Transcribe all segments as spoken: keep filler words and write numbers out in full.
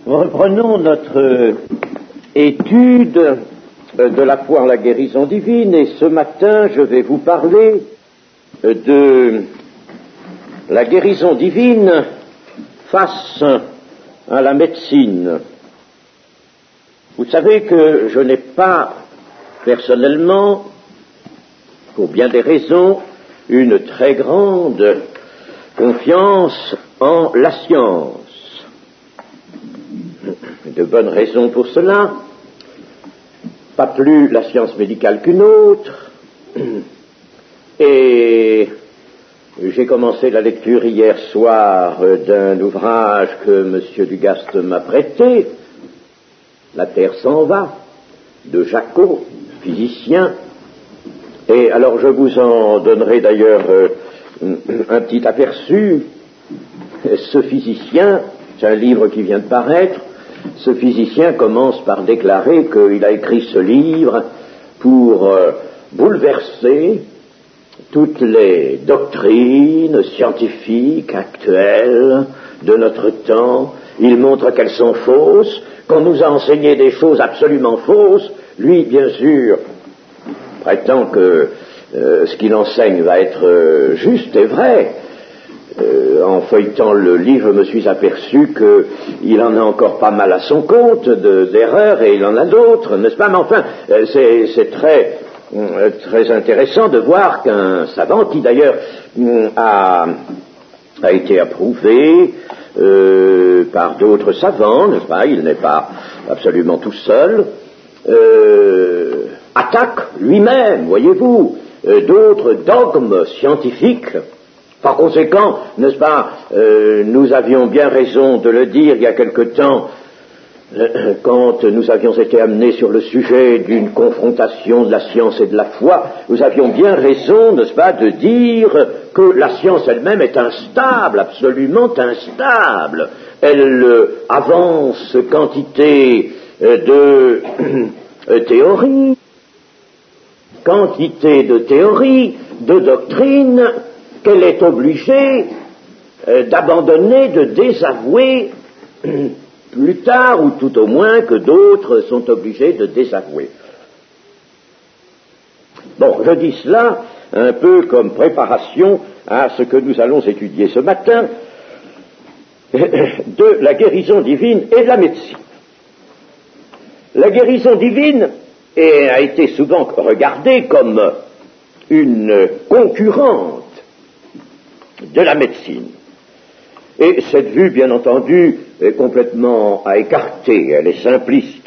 Reprenons notre étude de la foi en la guérison divine, et ce matin je vais vous parler de la guérison divine face à la médecine. Vous savez que je n'ai pas personnellement, pour bien des raisons, une très grande confiance en la science. De bonnes raisons pour cela, pas plus la science médicale qu'une autre, et j'ai commencé la lecture hier soir d'un ouvrage que M. Dugaste m'a prêté, La Terre s'en va, de Jacob, physicien, et alors je vous en donnerai d'ailleurs euh, un petit aperçu. Ce physicien, c'est un livre qui vient de paraître, ce physicien commence par déclarer qu'il a écrit ce livre pour euh, bouleverser toutes les doctrines scientifiques actuelles de notre temps. Il montre qu'elles sont fausses, qu'on nous a enseigné des choses absolument fausses. Lui, bien sûr, prétend que euh, ce qu'il enseigne va être euh, juste et vrai. Euh, en feuilletant le livre, je me suis aperçu qu'il en a encore pas mal à son compte de, d'erreurs, et il en a d'autres, n'est-ce pas? Mais enfin, euh, c'est, c'est très, euh, très intéressant de voir qu'un savant, qui d'ailleurs euh, a, a été approuvé euh, par d'autres savants, n'est-ce pas? Il n'est pas absolument tout seul, euh, attaque lui-même, voyez-vous, euh, d'autres dogmes scientifiques. Par conséquent, n'est-ce pas, euh, nous avions bien raison de le dire il y a quelque temps, euh, quand nous avions été amenés sur le sujet d'une confrontation de la science et de la foi, nous avions bien raison, n'est-ce pas, de dire que la science elle-même est instable, absolument instable. Elle euh, avance quantité euh, de euh, théories, quantité de théories, de doctrines, qu'elle est obligée euh, d'abandonner, de désavouer euh, plus tard, ou tout au moins que d'autres sont obligés de désavouer. Bon, je dis cela un peu comme préparation à ce que nous allons étudier ce matin, de la guérison divine et de la médecine. La guérison divine est, a été souvent regardée comme une concurrente de la médecine. Et cette vue, bien entendu, est complètement à écarter, elle est simpliste.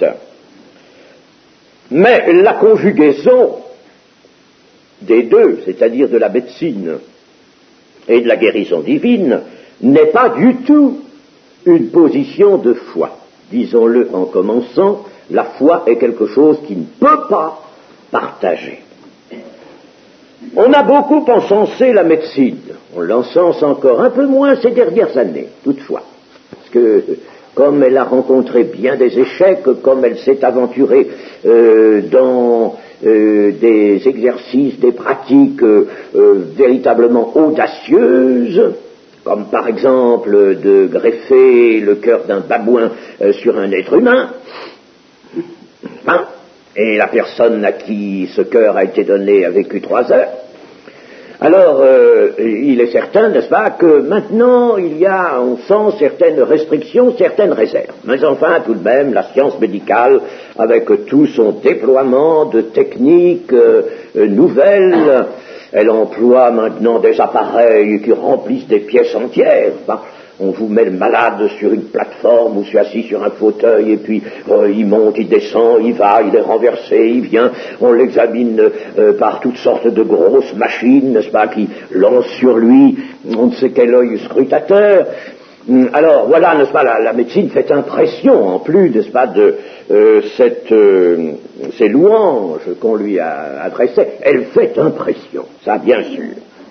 Mais la conjugaison des deux, c'est-à-dire de la médecine et de la guérison divine, n'est pas du tout une position de foi. Disons-le en commençant, la foi est quelque chose qui ne peut pas partager. On a beaucoup encensé la médecine, on l'encense encore un peu moins ces dernières années, toutefois, parce que comme elle a rencontré bien des échecs, comme elle s'est aventurée euh, dans euh, des exercices, des pratiques euh, euh, véritablement audacieuses, comme par exemple de greffer le cœur d'un babouin euh, sur un être humain, hein, et la personne à qui ce cœur a été donné a vécu trois heures, alors euh, il est certain, n'est-ce pas, que maintenant il y a, on sent certaines restrictions, certaines réserves. Mais enfin, tout de même, la science médicale, avec tout son déploiement de techniques euh, nouvelles, elle emploie maintenant des appareils qui remplissent des pièces entières. Hein. On vous met le malade sur une plateforme ou sur assis sur un fauteuil, et puis euh, il monte, il descend, il va, il est renversé, il vient, on l'examine euh, par toutes sortes de grosses machines, n'est-ce pas, qui lancent sur lui on ne sait quel œil scrutateur. Alors voilà, n'est-ce pas, la, la médecine fait impression, en plus, n'est-ce pas, de euh, cette, euh, ces louanges qu'on lui a adressées, elle fait impression, ça bien sûr.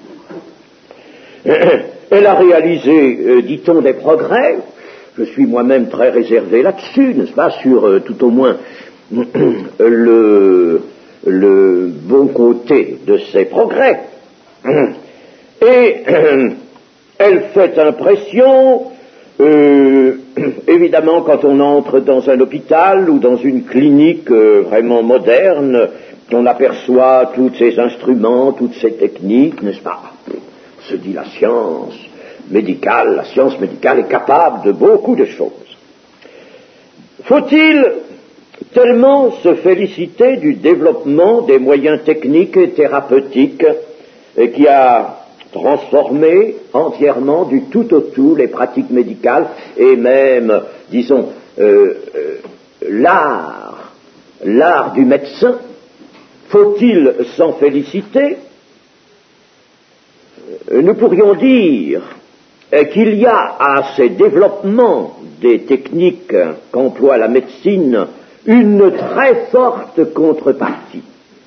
Elle a réalisé, euh, dit-on, des progrès. Je suis moi-même très réservé là-dessus, n'est-ce pas, sur euh, tout au moins le, le bon côté de ces progrès. Et euh, elle fait impression Euh, évidemment, quand on entre dans un hôpital ou dans une clinique euh, vraiment moderne, on aperçoit tous ces instruments, toutes ces techniques, n'est-ce pas? On se dit la science médicale, la science médicale est capable de beaucoup de choses. Faut-il tellement se féliciter du développement des moyens techniques et thérapeutiques et qui a transformé entièrement du tout au tout les pratiques médicales et même, disons, euh, euh, l'art, l'art du médecin? Faut-il s'en féliciter? Nous pourrions dire qu'il y a à ces développements des techniques qu'emploie la médecine une très forte contrepartie.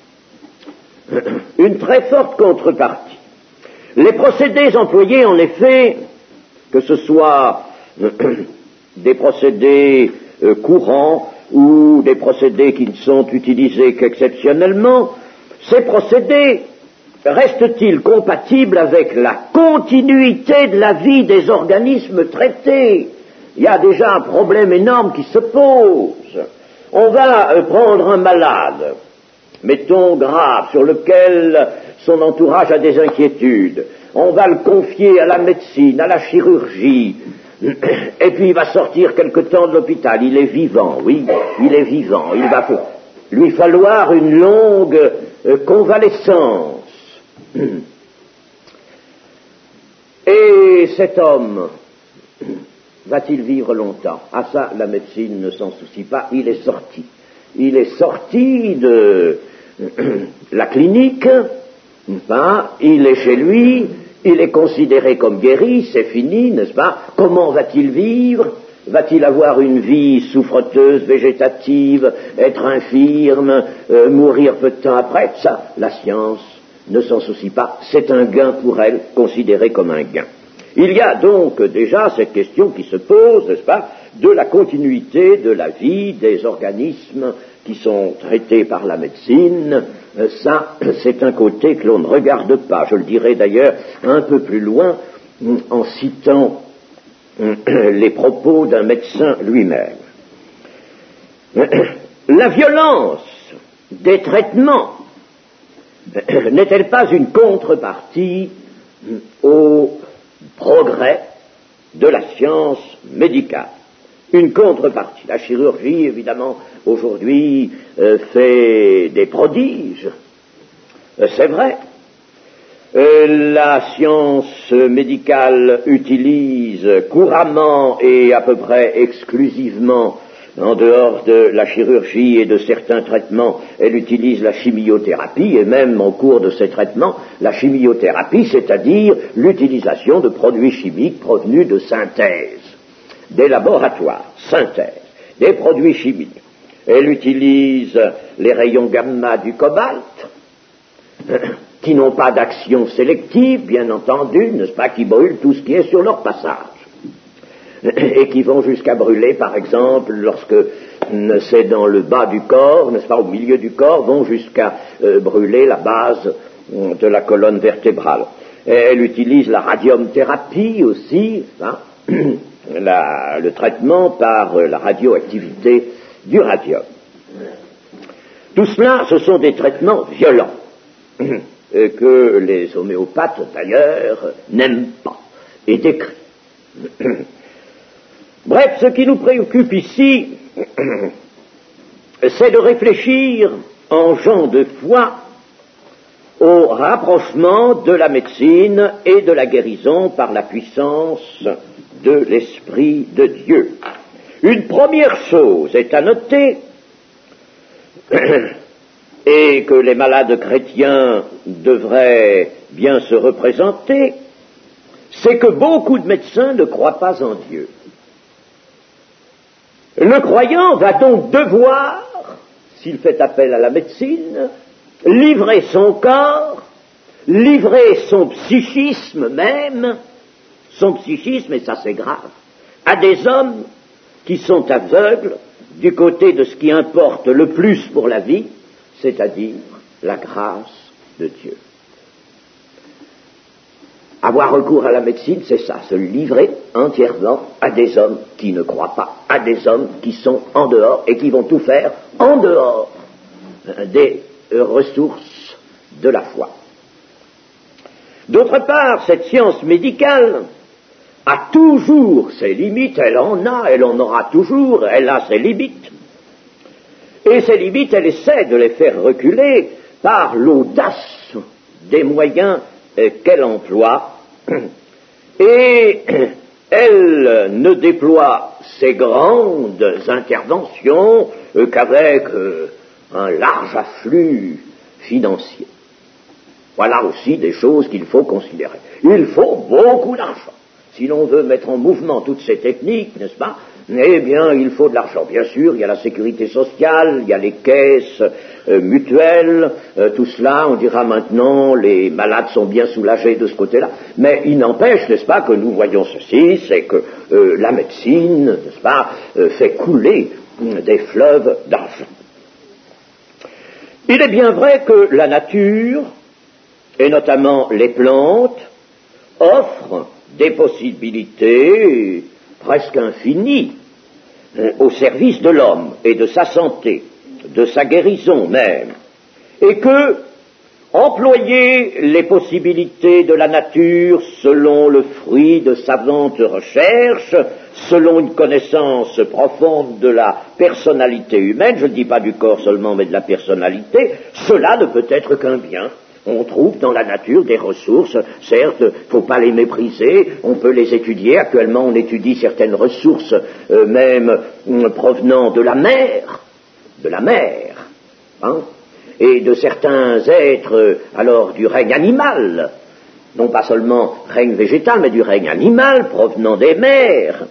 Une très forte contrepartie. Les procédés employés, en effet, que ce soit des procédés euh, courants ou des procédés qui ne sont utilisés qu'exceptionnellement, ces procédés restent-ils compatibles avec la continuité de la vie des organismes traités? Il y a déjà un problème énorme qui se pose. On va euh, prendre un malade, mettons grave, sur lequel son entourage a des inquiétudes. On va le confier à la médecine, à la chirurgie, et puis il va sortir quelque temps de l'hôpital. Il est vivant, oui, il est vivant. Il va lui falloir une longue euh, convalescence. Et cet homme va-t-il vivre longtemps? Ah ça, la médecine ne s'en soucie pas, il est sorti. Il est sorti de la clinique, n'est-ce pas? Il est chez lui, il est considéré comme guéri, c'est fini, n'est-ce pas? Comment va-t-il vivre? Va-t-il avoir une vie souffreteuse, végétative, être infirme, euh, mourir peu de temps après? Ça, la science ne s'en soucie pas, c'est un gain pour elle, considéré comme un gain. Il y a donc déjà cette question qui se pose, n'est-ce pas, de la continuité de la vie des organismes qui sont traités par la médecine. Ça, c'est un côté que l'on ne regarde pas. Je le dirai d'ailleurs un peu plus loin en citant les propos d'un médecin lui-même. La violence des traitements n'est-elle pas une contrepartie au progrès de la science médicale? Une contrepartie. La chirurgie, évidemment, aujourd'hui, euh, fait des prodiges. Euh, c'est vrai. Euh, la science médicale utilise couramment et à peu près exclusivement, en dehors de la chirurgie et de certains traitements, elle utilise la chimiothérapie, et même au cours de ces traitements, la chimiothérapie, c'est-à-dire l'utilisation de produits chimiques provenus de synthèse, des laboratoires, synthèse, des produits chimiques. Elle utilise les rayons gamma du cobalt, qui n'ont pas d'action sélective, bien entendu, n'est-ce pas, qui brûlent tout ce qui est sur leur passage. Et qui vont jusqu'à brûler, par exemple, lorsque c'est dans le bas du corps, n'est-ce pas, au milieu du corps, vont jusqu'à euh, brûler la base de la colonne vertébrale. Et elle utilise la radiumthérapie aussi, hein, la, le traitement par euh, la radioactivité du radium. Tout cela, ce sont des traitements violents, euh, que les homéopathes, d'ailleurs, n'aiment pas et décrient. Bref, ce qui nous préoccupe ici, c'est de réfléchir en gens de foi au rapprochement de la médecine et de la guérison par la puissance de l'Esprit de Dieu. Une première chose est à noter, et que les malades chrétiens devraient bien se représenter, c'est que beaucoup de médecins ne croient pas en Dieu. Le croyant va donc devoir, s'il fait appel à la médecine, livrer son corps, livrer son psychisme même, son psychisme, et ça c'est grave, à des hommes qui sont aveugles du côté de ce qui importe le plus pour la vie, c'est-à-dire la grâce de Dieu. avoir recours à la médecine, c'est ça, se livrer entièrement à des hommes qui ne croient pas, à des hommes qui sont en dehors et qui vont tout faire en dehors des ressources de la foi. D'autre part, cette science médicale a toujours ses limites, elle en a, elle en aura toujours, elle a ses limites. Et ces limites, elle essaie de les faire reculer par l'audace des moyens qu'elle emploie, et elle ne déploie ses grandes interventions qu'avec un large afflux financier. Voilà aussi des choses qu'il faut considérer. Il faut beaucoup d'argent. Si l'on veut mettre en mouvement toutes ces techniques, n'est-ce pas, eh bien, il faut de l'argent. Bien sûr, il y a la sécurité sociale, il y a les caisses euh, mutuelles, euh, tout cela, on dira maintenant, les malades sont bien soulagés de ce côté-là. Mais il n'empêche, n'est-ce pas, que nous voyons ceci, c'est que euh, la médecine, n'est-ce pas, euh, fait couler euh, des fleuves d'argent. Il est bien vrai que la nature, et notamment les plantes, offrent des possibilités presque infinies euh, au service de l'homme et de sa santé, de sa guérison même, et que employer les possibilités de la nature selon le fruit de savantes recherches, selon une connaissance profonde de la personnalité humaine, je ne dis pas du corps seulement mais de la personnalité, cela ne peut être qu'un bien. On trouve dans la nature des ressources, certes, il ne faut pas les mépriser, on peut les étudier. Actuellement, on étudie certaines ressources, euh, même euh, provenant de la mer, de la mer, hein, et de certains êtres, euh, alors, du règne animal, non pas seulement règne végétal, mais du règne animal provenant des mers.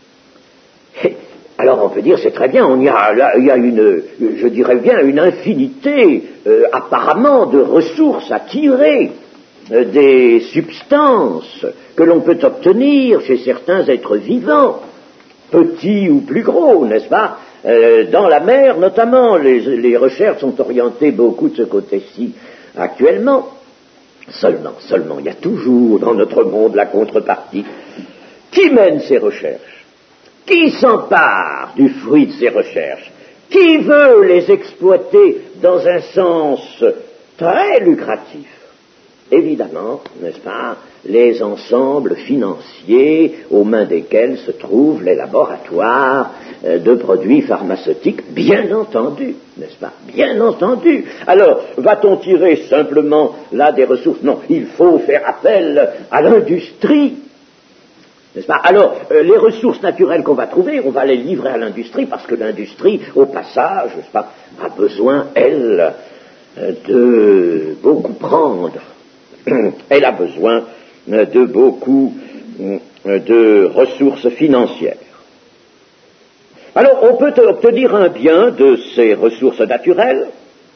Et, alors on peut dire, c'est très bien, on y a, là, il y a une, je dirais bien, une infinité euh, apparemment de ressources à tirer euh, des substances que l'on peut obtenir chez certains êtres vivants, petits ou plus gros, n'est-ce pas, euh, dans la mer notamment. Les, les recherches sont orientées beaucoup de ce côté-ci actuellement. Seulement, seulement, il y a toujours dans notre monde la contrepartie. Qui mène ces recherches? Qui s'empare du fruit de ces recherches? Qui veut les exploiter dans un sens très lucratif? Évidemment, n'est-ce pas, les ensembles financiers aux mains desquels se trouvent les laboratoires de produits pharmaceutiques, bien entendu, n'est-ce pas, bien entendu. Alors, va-t-on tirer simplement là des ressources? Non, il faut faire appel à l'industrie. N'est-ce pas? Alors, euh, les ressources naturelles qu'on va trouver, on va les livrer à l'industrie, parce que l'industrie, au passage, n'est-ce pas, a besoin, elle, euh, de beaucoup prendre. Elle a besoin euh, de beaucoup euh, de ressources financières. Alors, on peut obtenir un bien de ces ressources naturelles,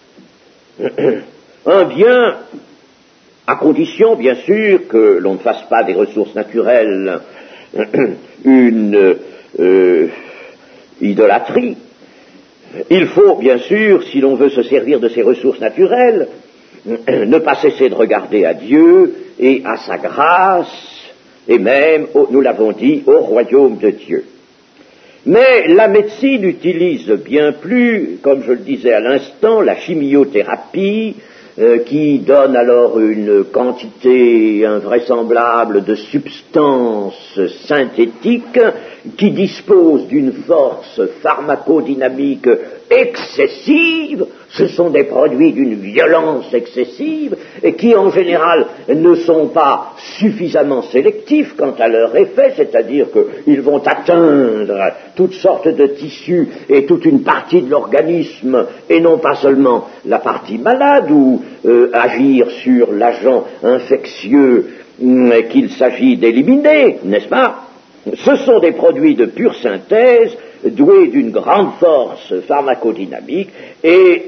un bien à condition, bien sûr, que l'on ne fasse pas des ressources naturelles une euh, idolâtrie. Il faut, bien sûr, si l'on veut se servir de ces ressources naturelles, ne pas cesser de regarder à Dieu et à sa grâce, et même, nous l'avons dit, au royaume de Dieu. Mais la médecine utilise bien plus, comme je le disais à l'instant, la chimiothérapie, Euh, qui donne alors une quantité invraisemblable de substances synthétiques qui disposent d'une force pharmacodynamique excessive. Ce sont des produits d'une violence excessive et qui en général ne sont pas suffisamment sélectifs quant à leur effet, c'est-à-dire qu'ils vont atteindre toutes sortes de tissus et toute une partie de l'organisme et non pas seulement la partie malade ou euh, agir sur l'agent infectieux euh, qu'il s'agit d'éliminer, n'est-ce pas? Ce sont des produits de pure synthèse, doués d'une grande force pharmacodynamique, et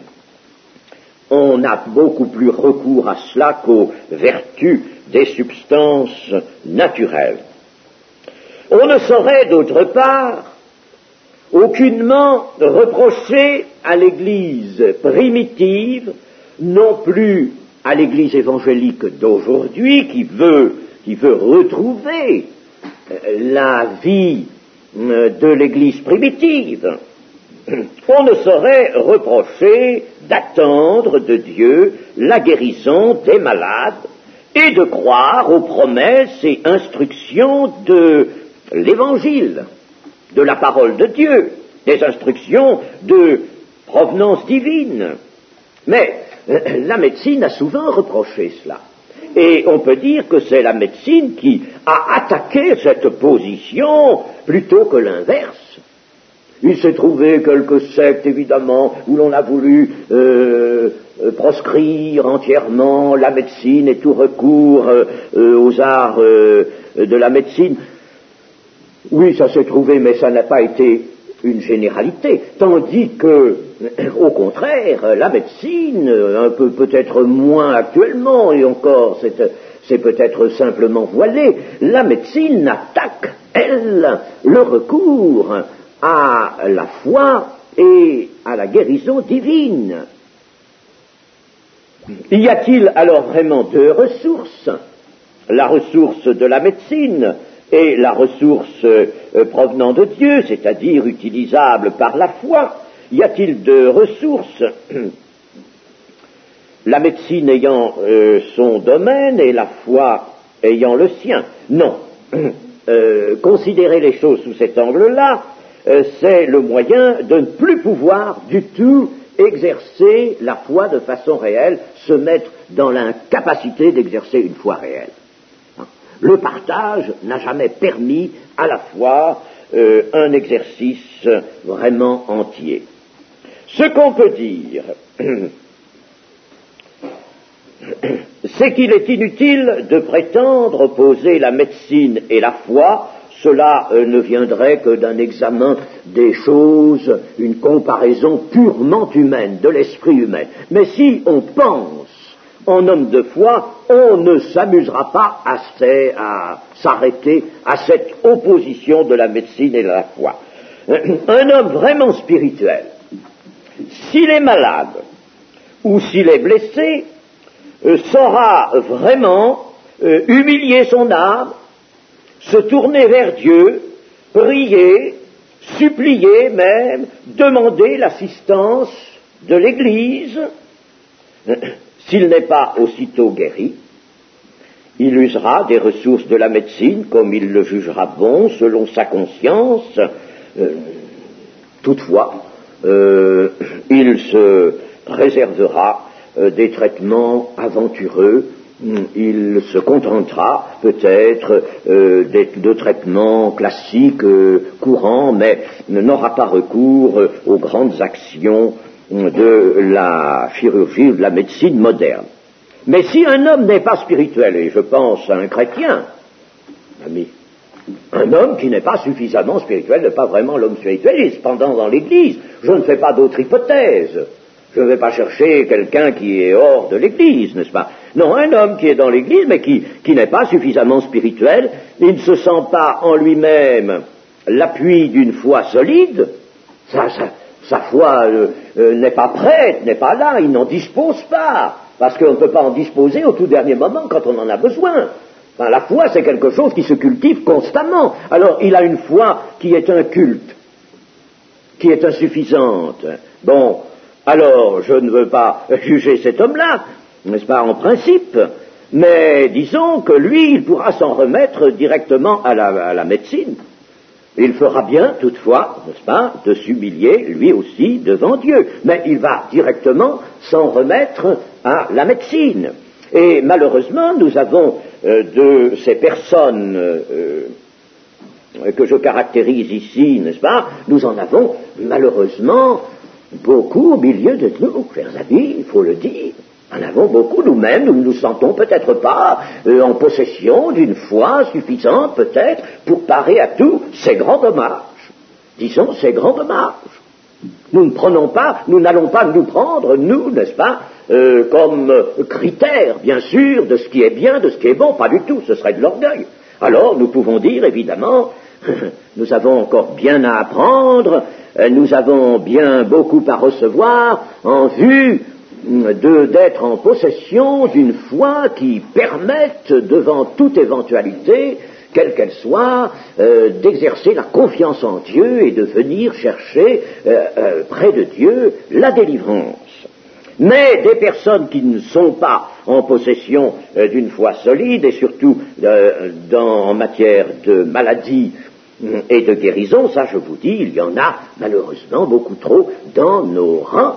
on a beaucoup plus recours à cela qu'aux vertus des substances naturelles. On ne saurait, d'autre part, aucunement reprocher à l'Église primitive, non plus à l'Église évangélique d'aujourd'hui, qui veut qui veut retrouver la vie de l'Église primitive, on ne saurait reprocher d'attendre de Dieu la guérison des malades et de croire aux promesses et instructions de l'Évangile, de la parole de Dieu, des instructions de provenance divine. Mais la médecine a souvent reproché cela. Et on peut dire que c'est la médecine qui a attaqué cette position plutôt que l'inverse. Il s'est trouvé quelques sectes, évidemment, où l'on a voulu euh, proscrire entièrement la médecine et tout recours euh, aux arts euh, de la médecine. Oui, ça s'est trouvé, mais ça n'a pas été une généralité. Tandis que, au contraire, la médecine, un peu peut-être moins actuellement, et encore, c'est, c'est peut-être simplement voilé, la médecine attaque, elle, le recours à la foi et à la guérison divine. Y a-t-il alors vraiment deux ressources? La ressource de la médecine et la ressource euh, provenant de Dieu, c'est-à-dire utilisable par la foi. Y a-t-il deux ressources? La médecine ayant euh, son domaine et la foi ayant le sien? Non. Euh, considérer les choses sous cet angle-là, euh, c'est le moyen de ne plus pouvoir du tout exercer la foi de façon réelle, se mettre dans l'incapacité d'exercer une foi réelle. Le partage n'a jamais permis à la fois euh, un exercice vraiment entier. Ce qu'on peut dire, c'est qu'il est inutile de prétendre opposer la médecine et la foi. Cela euh, ne viendrait que d'un examen des choses, une comparaison purement humaine, de l'esprit humain. Mais si on pense en homme de foi, on ne s'amusera pas à, à s'arrêter à cette opposition de la médecine et de la foi. Un homme vraiment spirituel, s'il est malade ou s'il est blessé, euh, saura vraiment euh, humilier son âme, se tourner vers Dieu, prier, supplier même, demander l'assistance de l'Église. S'il n'est pas aussitôt guéri, il usera des ressources de la médecine comme il le jugera bon, selon sa conscience. Euh, toutefois, euh, il se réservera euh, des traitements aventureux. Il se contentera peut-être euh, de, de traitements classiques, euh, courants, mais n'aura pas recours euh, aux grandes actions de la chirurgie ou de la médecine moderne. Mais si un homme n'est pas spirituel, et je pense à un chrétien, ami, un homme qui n'est pas suffisamment spirituel, n'est pas vraiment l'homme spirituel, il est cependant dans l'Église, je ne fais pas d'autre hypothèse. Je ne vais pas chercher quelqu'un qui est hors de l'Église, n'est-ce pas? Non, un homme qui est dans l'Église, mais qui, qui n'est pas suffisamment spirituel, il ne se sent pas en lui-même l'appui d'une foi solide, ça, ça, sa foi euh, euh, n'est pas prête, n'est pas là, il n'en dispose pas, parce qu'on ne peut pas en disposer au tout dernier moment quand on en a besoin. Enfin, la foi, c'est quelque chose qui se cultive constamment. Alors, il a une foi qui est un culte, qui est insuffisante. Bon, alors, je ne veux pas juger cet homme-là, n'est-ce pas, en principe, mais disons que lui, il pourra s'en remettre directement à la, à la médecine. Il fera bien, toutefois, n'est-ce pas, de s'humilier, lui aussi, devant Dieu. Mais il va directement s'en remettre à la médecine. Et malheureusement, nous avons euh, de ces personnes euh, que je caractérise ici, n'est-ce pas, nous en avons malheureusement beaucoup au milieu de nous, chers amis, il faut le dire. En avons beaucoup nous-mêmes, nous ne nous sentons peut-être pas euh, en possession d'une foi suffisante, peut-être, pour parer à tous ces grands dommages. Disons, ces grands dommages. Nous ne prenons pas, nous n'allons pas nous prendre, nous, n'est-ce pas, euh, comme euh, critère, bien sûr, de ce qui est bien, de ce qui est bon, pas du tout, ce serait de l'orgueil. Alors, nous pouvons dire, évidemment, nous avons encore bien à apprendre, euh, nous avons bien beaucoup à recevoir en vue de, d'être en possession d'une foi qui permette, devant toute éventualité, quelle qu'elle soit, euh, d'exercer la confiance en Dieu et de venir chercher euh, euh, près de Dieu la délivrance. Mais des personnes qui ne sont pas en possession euh, d'une foi solide, et surtout euh, dans, en matière de maladie et de guérison, ça je vous dis, il y en a malheureusement beaucoup trop dans nos rangs.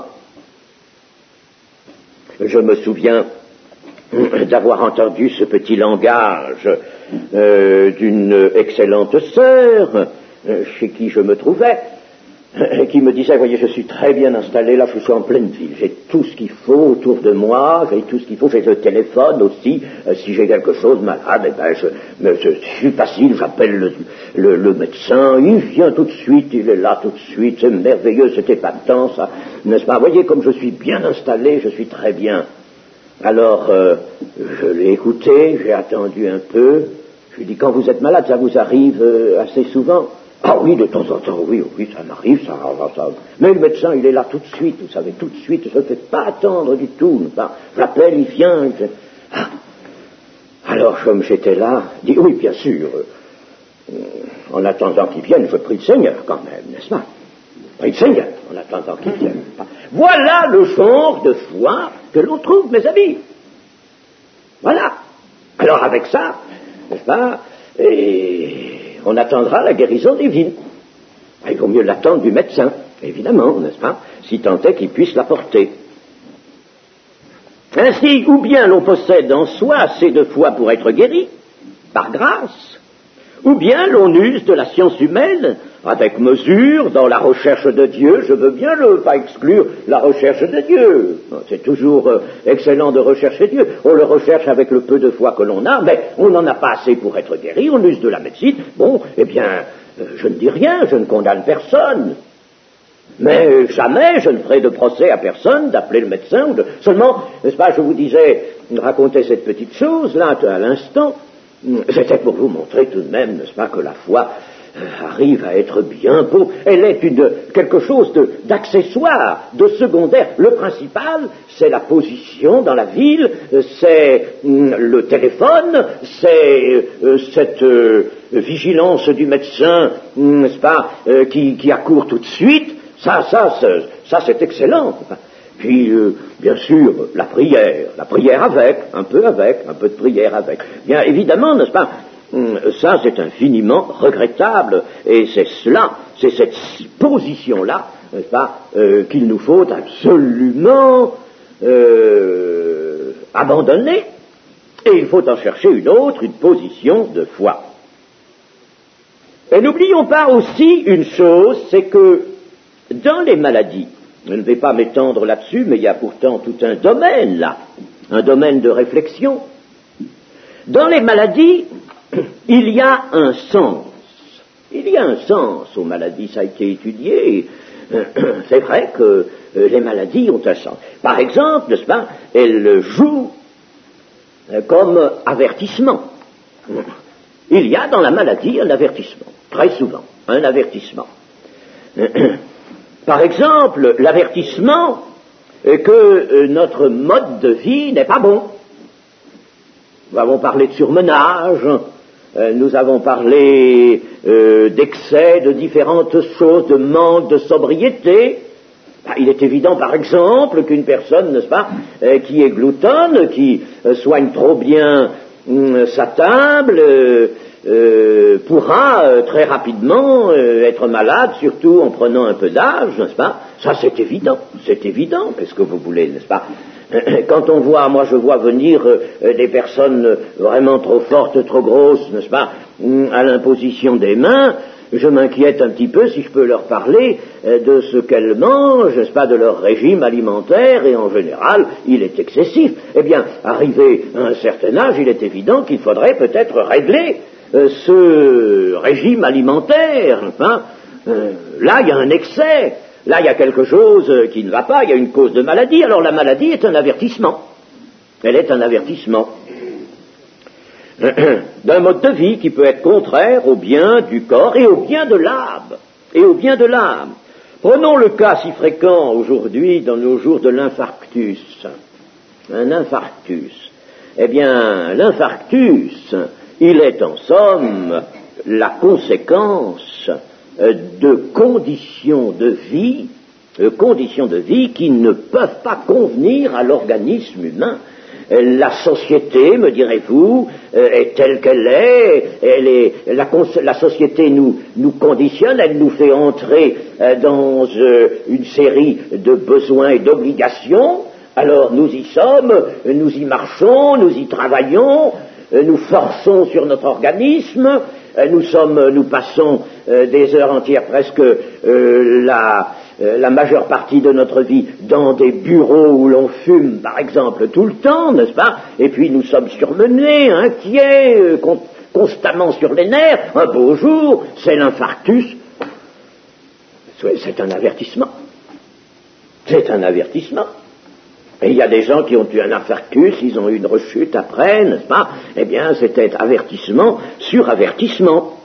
Je me souviens d'avoir entendu ce petit langage euh, d'une excellente sœur euh, chez qui je me trouvais, euh, qui me disait, voyez, je suis très bien installé, là je suis en pleine ville, j'ai tout ce qu'il faut autour de moi, j'ai tout ce qu'il faut, j'ai le téléphone aussi, euh, si j'ai quelque chose malade, eh ben je, mais je, je suis facile, j'appelle le, le, le médecin, il vient tout de suite, il est là tout de suite, c'est merveilleux, c'est épatant ça, n'est-ce pas? Voyez comme je suis bien installé, je suis très bien. Alors, euh, je l'ai écouté, j'ai attendu un peu, je lui ai dit, quand vous êtes malade, ça vous arrive euh, assez souvent? Ah oui, de temps en temps, oui, oui, ça m'arrive, ça, ça, mais le médecin, il est là tout de suite, vous savez, tout de suite, je ne fais pas attendre du tout, je l'appelle, il vient, je... ah. Alors, comme j'étais là, je dis, oui, bien sûr, euh, en attendant qu'il vienne, je prie le Seigneur quand même, n'est-ce pas? Prie le Seigneur, en attendant qu'il vienne. Voilà le genre de foi que l'on trouve, mes amis. Voilà. Alors avec ça, n'est-ce pas, et on attendra la guérison divine. Il vaut mieux l'attendre du médecin, évidemment, n'est-ce pas, si tant est qu'il puisse l'apporter. Ainsi, ou bien l'on possède en soi assez de foi pour être guéri, par grâce, ou bien l'on use de la science humaine, avec mesure, dans la recherche de Dieu. Je veux bien ne pas exclure la recherche de Dieu. C'est toujours euh, excellent de rechercher Dieu. On le recherche avec le peu de foi que l'on a, mais on n'en a pas assez pour être guéri, on use de la médecine. Bon, eh bien, euh, je ne dis rien, je ne condamne personne. Mais euh, jamais je ne ferai de procès à personne d'appeler le médecin. Ou de... Seulement, n'est-ce pas, je vous disais, raconter cette petite chose, là, à l'instant, c'était pour vous montrer tout de même, n'est-ce pas, que la foi arrive à être bien beau. Elle est une, quelque chose de, d'accessoire, de secondaire. Le principal, c'est la position dans la ville, c'est mm, le téléphone, c'est euh, cette euh, vigilance du médecin, mm, n'est-ce pas, euh, qui, qui accourt tout de suite. Ça, ça, ça, ça c'est excellent. Puis, euh, bien sûr, la prière, la prière avec, un peu avec, un peu de prière avec. Bien évidemment, n'est-ce pas, ça c'est infiniment regrettable, et c'est cela, c'est cette position-là, n'est-ce pas, euh, qu'il nous faut absolument euh, abandonner, et il faut en chercher une autre, une position de foi. Et n'oublions pas aussi une chose, c'est que dans les maladies, je ne vais pas m'étendre là-dessus, mais il y a pourtant tout un domaine là, un domaine de réflexion. Dans les maladies, il y a un sens. Il y a un sens aux maladies, ça a été étudié. C'est vrai que les maladies ont un sens. Par exemple, n'est-ce pas, elles jouent comme avertissement. Il y a dans la maladie un avertissement, très souvent, un avertissement. Par exemple, l'avertissement que notre mode de vie n'est pas bon. Nous avons parlé de surmenage, nous avons parlé euh, d'excès, de différentes choses, de manque de sobriété. Il est évident, par exemple, qu'une personne, n'est-ce pas, euh, qui est gloutonne, qui euh, soigne trop bien euh, sa table, euh, euh, pourra euh, très rapidement euh, être malade, surtout en prenant un peu d'âge, n'est-ce pas? Ça, c'est évident, c'est évident, qu'est-ce que vous voulez, n'est-ce pas? Quand on voit, moi je vois venir euh, des personnes vraiment trop fortes, trop grosses, n'est-ce pas, à l'imposition des mains, je m'inquiète un petit peu, si je peux leur parler, euh, de ce qu'elles mangent, n'est-ce pas, de leur régime alimentaire, et en général, il est excessif. Eh bien, arrivé à un certain âge, il est évident qu'il faudrait peut-être régler euh, ce régime alimentaire, hein. euh, là, il y a un excès. Là, il y a quelque chose qui ne va pas, il y a une cause de maladie, alors la maladie est un avertissement. Elle est un avertissement d'un mode de vie qui peut être contraire au bien du corps et au bien de l'âme. Et au bien de l'âme. Prenons le cas si fréquent aujourd'hui, dans nos jours, de l'infarctus. Un infarctus. Eh bien, l'infarctus, il est en somme la conséquence de conditions de vie, de conditions de vie qui ne peuvent pas convenir à l'organisme humain. La société, me direz-vous, est telle qu'elle est, elle est la, la société nous, nous conditionne, elle nous fait entrer dans une série de besoins et d'obligations. Alors nous y sommes, nous y marchons, nous y travaillons, nous forçons sur notre organisme, nous sommes, nous passons des heures entières presque euh, la, euh, la majeure partie de notre vie dans des bureaux où l'on fume, par exemple, tout le temps, n'est-ce pas? Et puis nous sommes surmenés, inquiets, euh, con, constamment sur les nerfs. Un beau jour, c'est l'infarctus. C'est un avertissement. C'est un avertissement. Et il y a des gens qui ont eu un infarctus, ils ont eu une rechute après, n'est-ce pas? Eh bien, c'était avertissement sur avertissement.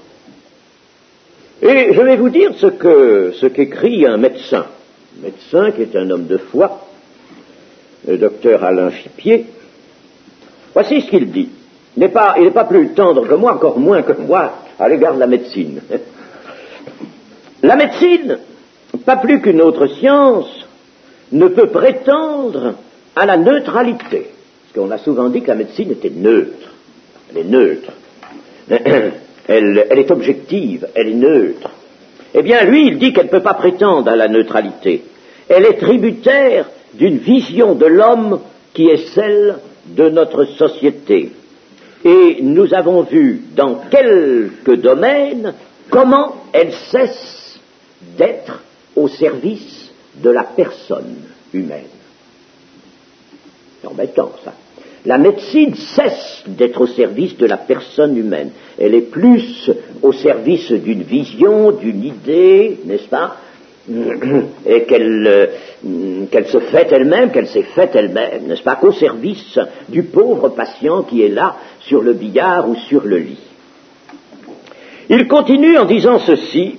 Et je vais vous dire ce que, ce qu'écrit un médecin, un médecin qui est un homme de foi, le docteur Alain Chipier. Voici ce qu'il dit. Il n'est pas, il n'est pas plus tendre que moi, encore moins que moi, à l'égard de la médecine. La médecine, pas plus qu'une autre science, ne peut prétendre à la neutralité. Parce qu'on a souvent dit que la médecine était neutre. Elle est neutre. Elle, elle est objective, elle est neutre. Eh bien, lui, il dit qu'elle ne peut pas prétendre à la neutralité. Elle est tributaire d'une vision de l'homme qui est celle de notre société. Et nous avons vu dans quelques domaines comment elle cesse d'être au service de la personne humaine. C'est embêtant, ça. La médecine cesse d'être au service de la personne humaine. Elle est plus au service d'une vision, d'une idée, n'est-ce pas? Et qu'elle, euh, qu'elle se fait elle-même, qu'elle s'est faite elle-même, n'est-ce pas? Qu'au service du pauvre patient qui est là, sur le billard ou sur le lit. Il continue en disant ceci.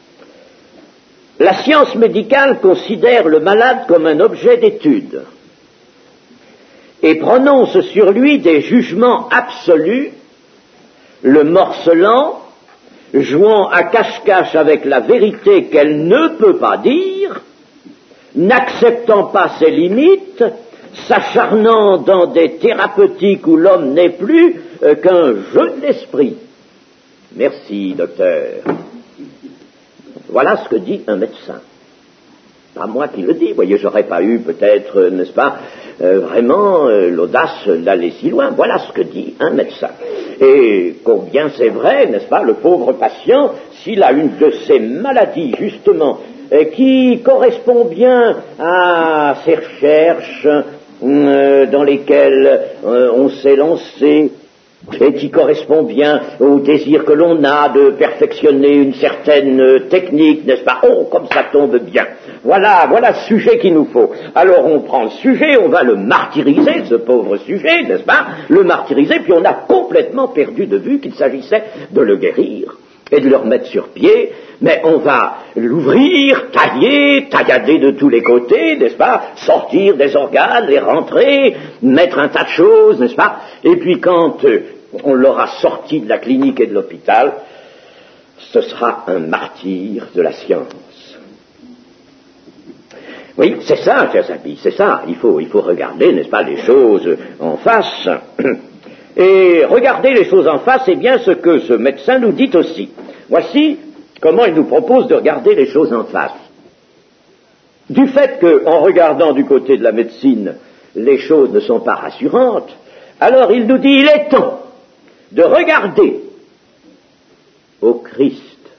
La science médicale considère le malade comme un objet d'étude et prononce sur lui des jugements absolus, le morcelant, jouant à cache-cache avec la vérité qu'elle ne peut pas dire, n'acceptant pas ses limites, s'acharnant dans des thérapeutiques où l'homme n'est plus euh, qu'un jeu d'esprit. Merci, docteur. Voilà ce que dit un médecin. Pas moi qui le dis, vous voyez, j'aurais pas eu peut-être, euh, n'est-ce pas, euh, vraiment euh, l'audace d'aller si loin. Voilà ce que dit un médecin. Et combien c'est vrai, n'est-ce pas, le pauvre patient, s'il a une de ces maladies, justement, euh, qui correspond bien à ces recherches euh, dans lesquelles euh, on s'est lancé, et qui correspond bien au désir que l'on a de perfectionner une certaine technique, n'est-ce pas? Oh, comme ça tombe bien. Voilà, voilà le sujet qu'il nous faut. Alors on prend le sujet, on va le martyriser, ce pauvre sujet, n'est-ce pas? Le martyriser, puis on a complètement perdu de vue qu'il s'agissait de le guérir et de le remettre sur pied, mais on va l'ouvrir, tailler, taillader de tous les côtés, n'est-ce pas? Sortir des organes, les rentrer, mettre un tas de choses, n'est-ce pas? Et puis quand euh, on l'aura sorti de la clinique et de l'hôpital, ce sera un martyr de la science. Oui, c'est ça, chers amis, c'est ça. Il faut, il faut regarder, n'est-ce pas, les choses en face. Et regarder les choses en face, c'est bien ce que ce médecin nous dit aussi. Voici comment il nous propose de regarder les choses en face. Du fait qu'en regardant du côté de la médecine, les choses ne sont pas rassurantes, alors il nous dit, il est temps de regarder au Christ.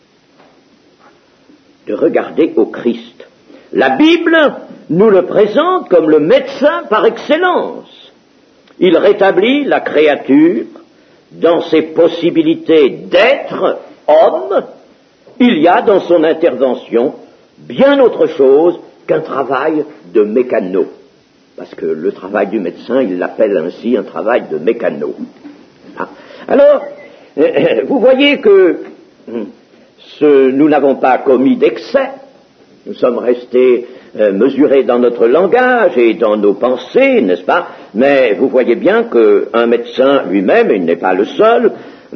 De regarder au Christ. La Bible nous le présente comme le médecin par excellence. Il rétablit la créature dans ses possibilités d'être homme. Il y a dans son intervention bien autre chose qu'un travail de mécano. Parce que le travail du médecin, il l'appelle ainsi un travail de mécano. Ah. Alors, vous voyez que ce, nous n'avons pas commis d'excès, Nous sommes restés euh, mesurés dans notre langage et dans nos pensées, n'est-ce pas? Mais vous voyez bien qu'un médecin lui-même, il n'est pas le seul,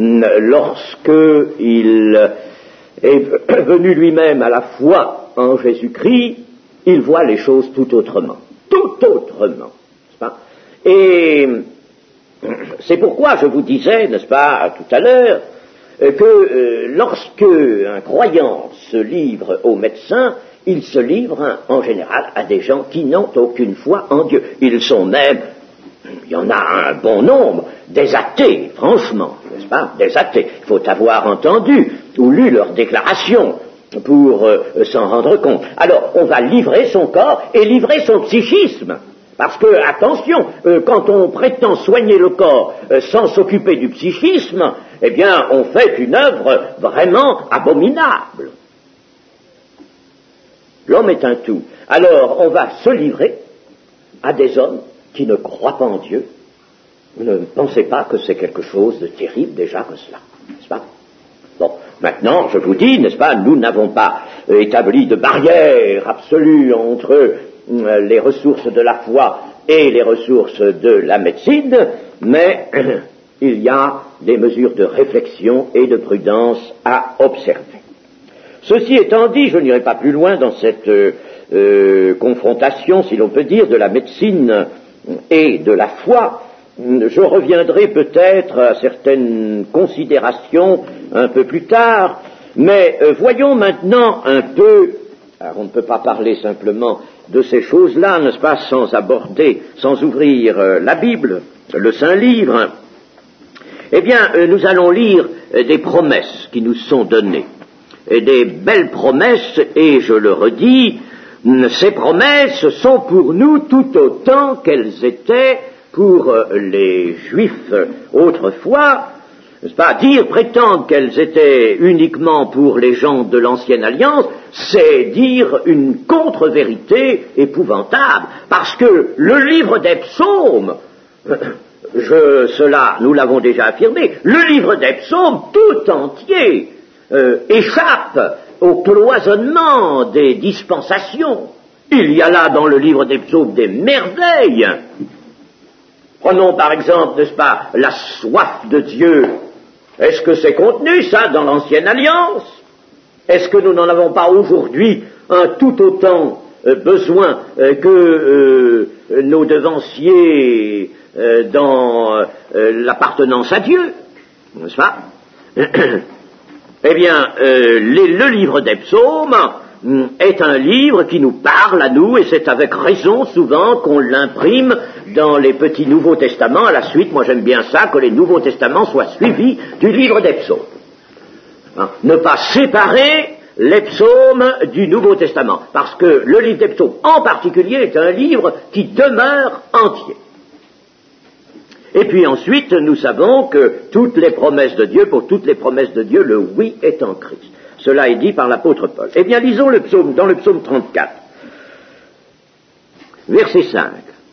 lorsqu'il est venu lui-même à la foi en Jésus-Christ, il voit les choses tout autrement. Tout autrement, n'est-ce pas? Et c'est pourquoi je vous disais, n'est-ce pas, tout à l'heure, que euh, lorsque un croyant se livre au médecin, il se livre hein, en général à des gens qui n'ont aucune foi en Dieu. Ils sont même, il y en a un bon nombre, des athées, franchement, n'est-ce pas, des athées. Il faut avoir entendu ou lu leurs déclarations pour euh, s'en rendre compte. Alors, on va livrer son corps et livrer son psychisme. Parce que, attention, euh, quand on prétend soigner le corps euh, sans s'occuper du psychisme, eh bien, on fait une œuvre vraiment abominable. L'homme est un tout. Alors, on va se livrer à des hommes qui ne croient pas en Dieu. Vous ne pensez pas que c'est quelque chose de terrible déjà que cela, n'est-ce pas? Bon, maintenant, je vous dis, n'est-ce pas, nous n'avons pas euh, établi de barrière absolue entre euh, les ressources de la foi et les ressources de la médecine, mais euh, il y a des mesures de réflexion et de prudence à observer. Ceci étant dit, je n'irai pas plus loin dans cette euh, euh, confrontation, si l'on peut dire, de la médecine et de la foi. Je reviendrai peut-être à certaines considérations un peu plus tard, mais euh, voyons maintenant un peu, alors on ne peut pas parler simplement de ces choses-là, n'est-ce pas, sans aborder, sans ouvrir euh, la Bible, le Saint-Livre. Eh bien, euh, nous allons lire euh, des promesses qui nous sont données, et des belles promesses, et je le redis, ces promesses sont pour nous tout autant qu'elles étaient pour les Juifs autrefois, n'est-ce pas, dire, prétendre qu'elles étaient uniquement pour les gens de l'Ancienne Alliance, c'est dire une contre-vérité épouvantable, parce que le livre des psaumes, je, cela, nous l'avons déjà affirmé, le livre des psaumes tout entier euh, échappe au cloisonnement des dispensations. Il y a là dans le livre des psaumes des merveilles. Prenons par exemple, n'est-ce pas, la soif de Dieu. Est-ce que c'est contenu, ça, dans l'Ancienne Alliance? Est-ce que nous n'en avons pas aujourd'hui un tout autant euh, besoin euh, que euh, nos devanciers euh, dans euh, l'appartenance à Dieu? N'est-ce pas? Eh bien, euh, les, le livre des psaumes est un livre qui nous parle à nous, et c'est avec raison souvent qu'on l'imprime dans les petits Nouveaux Testaments. À la suite, moi j'aime bien ça, que les Nouveaux Testaments soient suivis du livre des psaumes. Hein, ne pas séparer les psaumes du Nouveau Testament, parce que le livre des psaumes en particulier est un livre qui demeure entier. Et puis ensuite, nous savons que toutes les promesses de Dieu, pour toutes les promesses de Dieu, le oui est en Christ. Cela est dit par l'apôtre Paul. Eh bien, lisons le psaume, dans le psaume trente-quatre, verset cinq.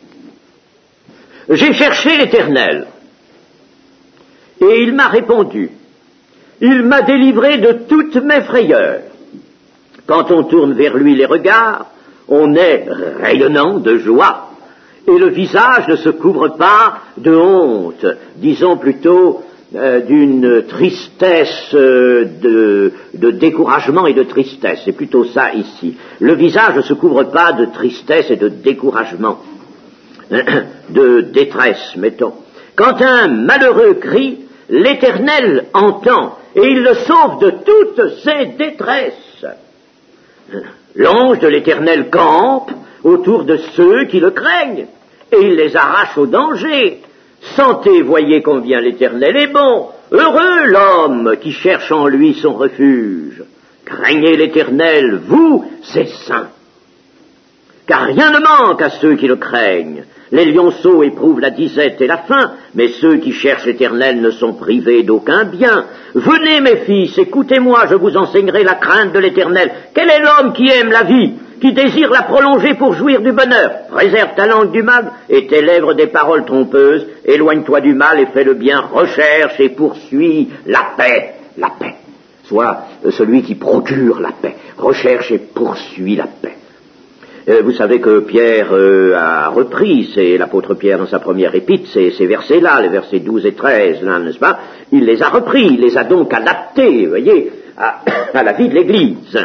J'ai cherché l'Éternel, et il m'a répondu. Il m'a délivré de toutes mes frayeurs. Quand on tourne vers lui les regards, on est rayonnant de joie, et le visage ne se couvre pas de honte, disons plutôt euh, d'une tristesse, euh, de, de découragement et de tristesse. C'est plutôt ça ici. Le visage ne se couvre pas de tristesse et de découragement, de détresse, mettons. Quand un malheureux crie, l'Éternel entend, et il le sauve de toutes ses détresses. L'ange de l'Éternel campe autour de ceux qui le craignent, et il les arrache au danger. Sentez, voyez combien l'Éternel est bon. Heureux l'homme qui cherche en lui son refuge. Craignez l'Éternel, vous, ses saints. Car rien ne manque à ceux qui le craignent. Les lionceaux éprouvent la disette et la faim, mais ceux qui cherchent l'Éternel ne sont privés d'aucun bien. Venez, mes fils, écoutez-moi, je vous enseignerai la crainte de l'Éternel. Quel est l'homme qui aime la vie, qui désire la prolonger pour jouir du bonheur? Préserve ta langue du mal et tes lèvres des paroles trompeuses. Éloigne-toi du mal et fais le bien. Recherche et poursuis la paix. La paix. Soit celui qui procure la paix. recherche et poursuit la paix. Euh, vous savez que Pierre euh, a repris, c'est l'apôtre Pierre dans sa première épître, ces, ces versets-là, les versets douze et treize, là, n'est-ce pas? Il les a repris, il les a donc adaptés, vous voyez, à, à la vie de l'Église.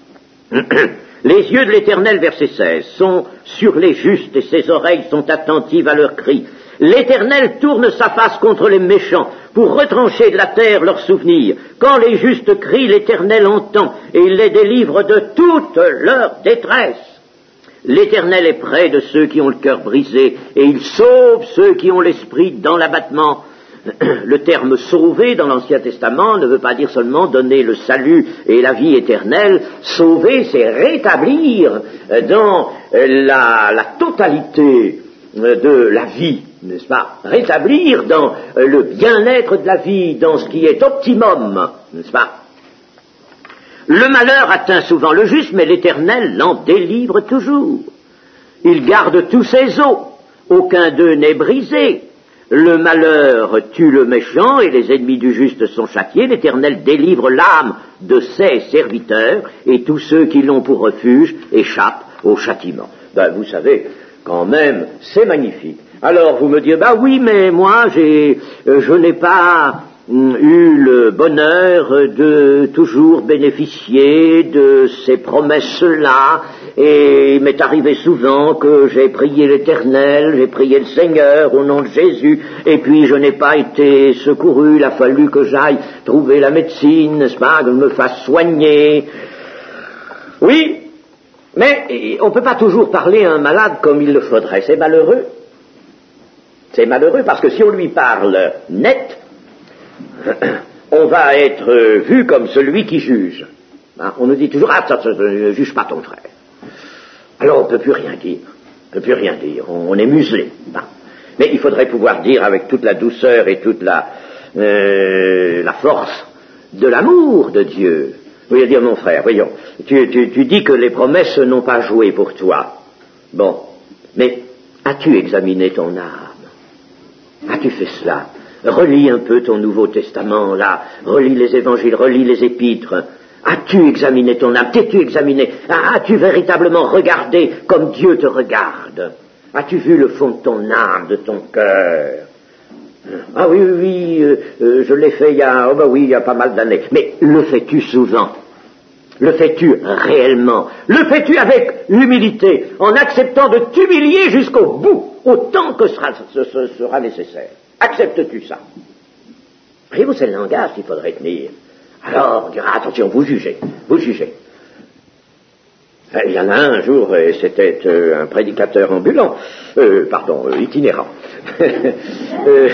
Les yeux de l'Éternel, verset seize, sont sur les justes et ses oreilles sont attentives à leurs cris. L'Éternel tourne sa face contre les méchants pour retrancher de la terre leurs souvenirs. Quand les justes crient, l'Éternel entend et il les délivre de toute leur détresse. L'Éternel est près de ceux qui ont le cœur brisé et il sauve ceux qui ont l'esprit dans l'abattement. Le terme « sauver » dans l'Ancien Testament ne veut pas dire seulement donner le salut et la vie éternelle. Sauver, c'est rétablir dans la, la totalité de la vie, n'est-ce pas? Rétablir dans le bien-être de la vie, dans ce qui est optimum, n'est-ce pas? Le malheur atteint souvent le juste, mais l'Éternel l'en délivre toujours. Il garde tous ses os, aucun d'eux n'est brisé. Le malheur tue le méchant et les ennemis du juste sont châtiés. L'Éternel délivre l'âme de ses serviteurs et tous ceux qui l'ont pour refuge échappent au châtiment. Ben, vous savez, quand même, c'est magnifique. Alors vous me direz, bah oui, mais moi, j'ai, euh, je n'ai pas eu le bonheur de toujours bénéficier de ces promesses-là, et il m'est arrivé souvent que j'ai prié l'Éternel, j'ai prié le Seigneur au nom de Jésus, et puis je n'ai pas été secouru, il a fallu que j'aille trouver la médecine, n'est-ce pas, que je me fasse soigner. Oui, mais on ne peut pas toujours parler à un malade comme il le faudrait, c'est malheureux. C'est malheureux parce que si on lui parle net, on va être vu comme celui qui juge. Hein, on nous dit toujours, ah, ça, ça, ne juge pas ton frère. Alors on ne peut plus rien dire. On ne peut plus rien dire. On, on est muselé. Hein. Mais il faudrait pouvoir dire avec toute la douceur et toute la, euh, la force de l'amour de Dieu. Vous voyez dire, mon frère, voyons, tu, tu, tu dis que les promesses n'ont pas joué pour toi. Bon, mais as-tu examiné ton âme? As-tu fait cela? Relis un peu ton Nouveau Testament, là, relis les évangiles, relis les épîtres. As-tu examiné ton âme? T'es-tu examiné? As-tu véritablement regardé comme Dieu te regarde? As-tu vu le fond de ton âme, de ton cœur? Ah oui, oui, oui, euh, euh, je l'ai fait il y a, oh ben oui, il y a pas mal d'années. Mais le fais-tu souvent? Le fais-tu réellement? Le fais-tu avec humilité, en acceptant de t'humilier jusqu'au bout, autant que sera, ce, ce sera nécessaire? Acceptes-tu ça? Voyez-vous, c'est le langage qu'il faudrait tenir. Alors, on dira, attention, vous jugez, vous jugez. Il y en a un, un jour, et c'était euh, un prédicateur ambulant, euh, pardon, euh, itinérant. euh,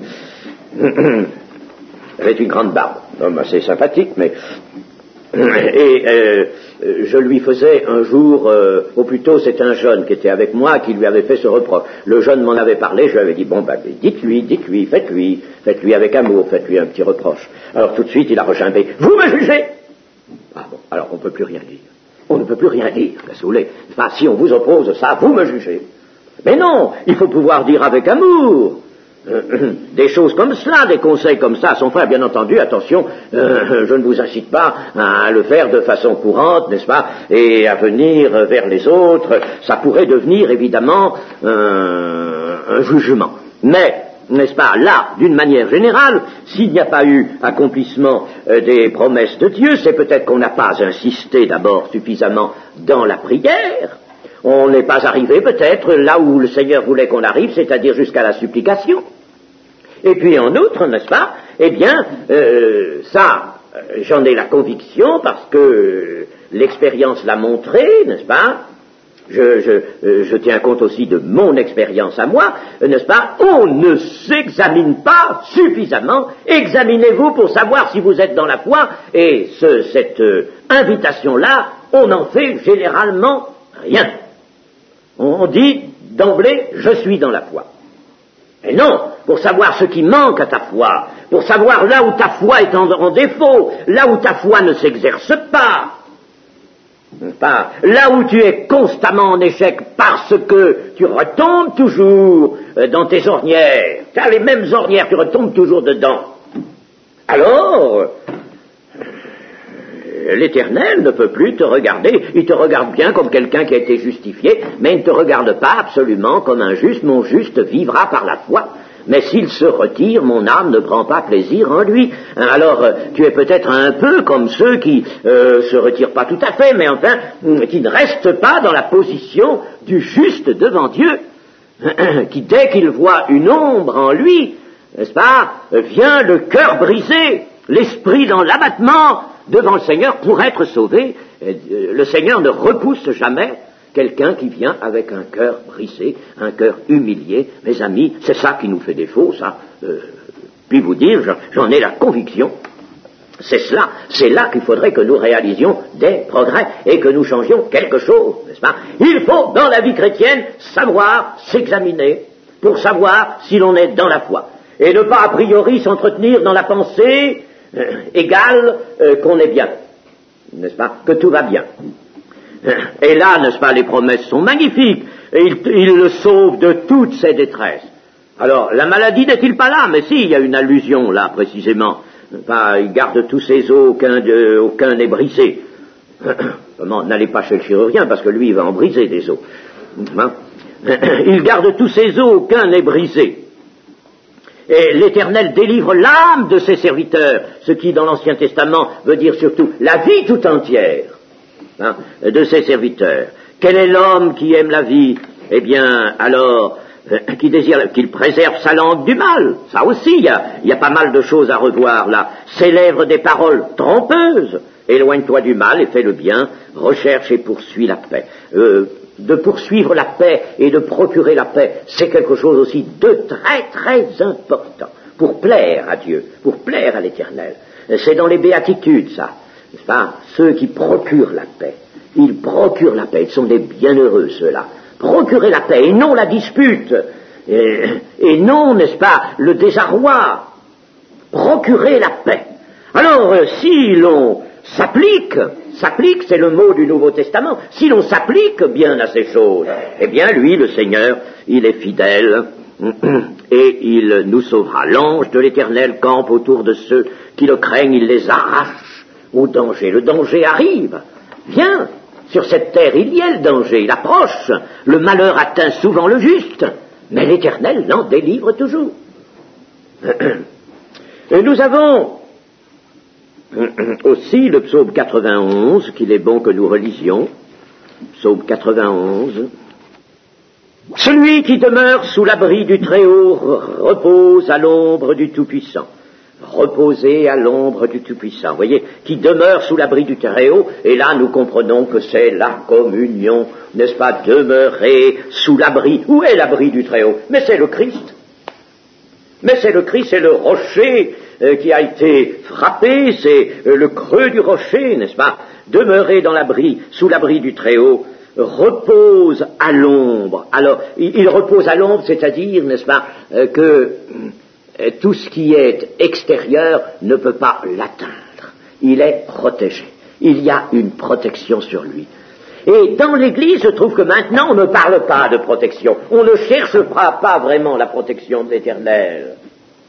il avait une grande barbe, homme assez sympathique, mais... Et euh, je lui faisais un jour, euh, ou plutôt c'est un jeune qui était avec moi qui lui avait fait ce reproche. Le jeune m'en avait parlé, je lui avais dit, bon ben dites-lui, dites-lui, faites-lui, faites-lui avec amour, faites-lui un petit reproche. Alors tout de suite il a rechimbé, vous me jugez? Ah bon, alors on ne peut plus rien dire. On ne peut plus rien dire, qu'est-ce que vous voulez? Enfin, si on vous oppose ça, vous me jugez. Mais non, il faut pouvoir dire avec amour. Des choses comme cela, des conseils comme ça, son frère, bien entendu, attention, euh, je ne vous incite pas à le faire de façon courante, n'est-ce pas, et à venir vers les autres, ça pourrait devenir évidemment euh, un jugement. Mais, n'est-ce pas, là, d'une manière générale, s'il n'y a pas eu accomplissement euh, des promesses de Dieu, c'est peut-être qu'on n'a pas insisté d'abord suffisamment dans la prière. On n'est pas arrivé peut-être là où le Seigneur voulait qu'on arrive, c'est-à-dire jusqu'à la supplication. Et puis en outre, n'est-ce pas, eh bien, euh, ça, j'en ai la conviction parce que l'expérience l'a montré, n'est-ce pas, je, je, euh, je tiens compte aussi de mon expérience à moi, n'est-ce pas, on ne s'examine pas suffisamment, examinez-vous pour savoir si vous êtes dans la foi, et ce, cette euh, invitation-là, on n'en fait généralement rien. On dit d'emblée, je suis dans la foi. Et non, pour savoir ce qui manque à ta foi, pour savoir là où ta foi est en, en défaut, là où ta foi ne s'exerce pas, pas, là où tu es constamment en échec parce que tu retombes toujours dans tes ornières, tu as les mêmes ornières, tu retombes toujours dedans. Alors, l'Éternel ne peut plus te regarder. Il te regarde bien comme quelqu'un qui a été justifié, mais il ne te regarde pas absolument comme un juste. Mon juste vivra par la foi. Mais s'il se retire, mon âme ne prend pas plaisir en lui. Alors, euh, tu es peut-être un peu comme ceux qui euh, se retirent pas tout à fait, mais enfin, qui ne restent pas dans la position du juste devant Dieu, qui, dès qu'il voit une ombre en lui, n'est-ce pas, vient le cœur brisé, l'esprit dans l'abattement devant le Seigneur pour être sauvé. Le Seigneur ne repousse jamais quelqu'un qui vient avec un cœur brisé, un cœur humilié. Mes amis, c'est ça qui nous fait défaut, ça. Euh, puis vous dire, j'en ai la conviction. C'est cela, c'est là qu'il faudrait que nous réalisions des progrès et que nous changions quelque chose, n'est-ce pas? Il faut, dans la vie chrétienne, savoir s'examiner pour savoir si l'on est dans la foi. Et ne pas a priori s'entretenir dans la pensée euh, égale euh, qu'on est bien, n'est-ce pas? Que tout va bien. Et là, n'est-ce pas, les promesses sont magnifiques, et il, il le sauve de toutes ses détresses. Alors, la maladie n'est-il pas là? Mais si, il y a une allusion là, précisément. Pas, il garde tous ses os, aucun, de, aucun n'est brisé. Comment, n'allez pas chez le chirurgien, parce que lui, il va en briser des os. Hein? Il garde tous ses os, aucun n'est brisé. Et l'Éternel délivre l'âme de ses serviteurs, ce qui, dans l'Ancien Testament, veut dire surtout la vie tout entière. Hein, de ses serviteurs. Quel est l'homme qui aime la vie? Eh bien, alors, euh, qui désire qu'il préserve sa langue du mal. Ça aussi, il y a, y a pas mal de choses à revoir là. Ses lèvres des paroles trompeuses. Éloigne-toi du mal et fais le bien. Recherche et poursuis la paix. Euh, de poursuivre la paix et de procurer la paix, c'est quelque chose aussi de très très important pour plaire à Dieu, pour plaire à l'Éternel. C'est dans les béatitudes, ça. N'est-ce pas? Ceux qui procurent la paix. Ils procurent la paix. Ils sont des bienheureux, ceux-là. Procurer la paix et non la dispute. Et, et non, n'est-ce pas, le désarroi. Procurer la paix. Alors, euh, si l'on s'applique, s'applique, c'est le mot du Nouveau Testament, si l'on s'applique bien à ces choses, eh bien, lui, le Seigneur, il est fidèle et il nous sauvera. L'ange de l'Éternel campe autour de ceux qui le craignent, il les arrache au danger. Le danger arrive. Viens, sur cette terre, il y a le danger, il approche. Le malheur atteint souvent le juste, mais l'Éternel l'en délivre toujours. Et nous avons aussi le psaume quatre-vingt-onze, qu'il est bon que nous relisions. Psaume quatre-vingt-onze. Celui qui demeure sous l'abri du Très-Haut repose à l'ombre du Tout-Puissant. Reposer à l'ombre du Tout-Puissant. Vous voyez, qui demeure sous l'abri du Très-Haut, et là nous comprenons que c'est la communion, n'est-ce pas, demeurer sous l'abri. Où est l'abri du Très-Haut? Mais c'est le Christ. Mais c'est le Christ, c'est le rocher euh, qui a été frappé, c'est euh, le creux du rocher, n'est-ce pas? Demeurer dans l'abri, sous l'abri du Très-Haut, repose à l'ombre. Alors, il, il repose à l'ombre, c'est-à-dire, n'est-ce pas, euh, que tout ce qui est extérieur ne peut pas l'atteindre. Il est protégé. Il y a une protection sur lui. Et dans l'Église, je trouve que maintenant, on ne parle pas de protection. On ne cherche pas, pas vraiment la protection de l'Éternel.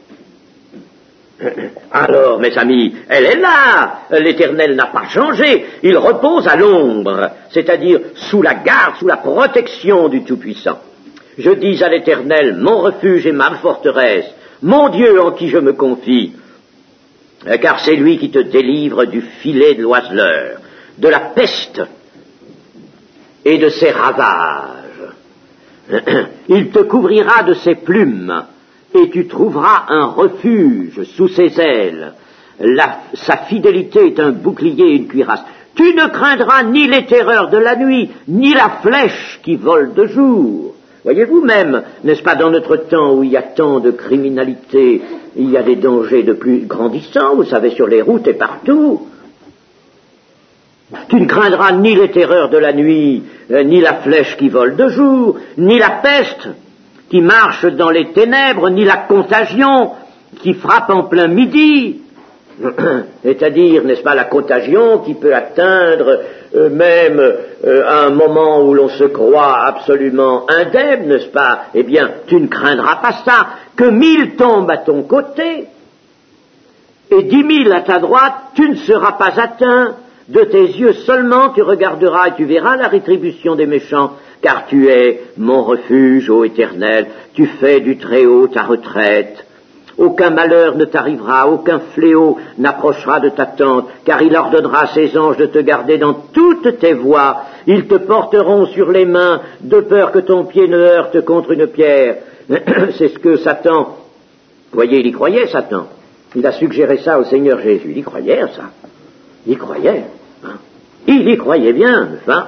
Alors, mes amis, elle est là. L'Éternel n'a pas changé. Il repose à l'ombre, c'est-à-dire sous la garde, sous la protection du Tout-Puissant. Je dis à l'Éternel, mon refuge et ma forteresse, mon Dieu en qui je me confie, car c'est lui qui te délivre du filet de l'oiseleur, de la peste et de ses ravages. Il te couvrira de ses plumes, et tu trouveras un refuge sous ses ailes. La, sa fidélité est un bouclier et une cuirasse. Tu ne craindras ni les terreurs de la nuit, ni la flèche qui vole de jour. Voyez-vous même, n'est-ce pas, dans notre temps où il y a tant de criminalité, il y a des dangers de plus grandissants, vous savez, sur les routes et partout. Tu ne craindras ni les terreurs de la nuit, euh, ni la flèche qui vole de jour, ni la peste qui marche dans les ténèbres, ni la contagion qui frappe en plein midi. C'est-à-dire, n'est-ce pas, la contagion qui peut atteindre euh, même euh, à un moment où l'on se croit absolument indemne, n'est-ce pas? Eh bien, tu ne craindras pas ça, que mille tombent à ton côté et dix mille à ta droite, tu ne seras pas atteint. De tes yeux seulement tu regarderas et tu verras la rétribution des méchants, car tu es mon refuge, ô Éternel, tu fais du Très-Haut ta retraite. Aucun malheur ne t'arrivera, aucun fléau n'approchera de ta tente, car il ordonnera à ses anges de te garder dans toutes tes voies. Ils te porteront sur les mains, de peur que ton pied ne heurte contre une pierre. C'est ce que Satan, vous voyez, il y croyait, Satan. Il a suggéré ça au Seigneur Jésus. Il y croyait, ça. Il y croyait. Hein. Il y croyait bien, enfin.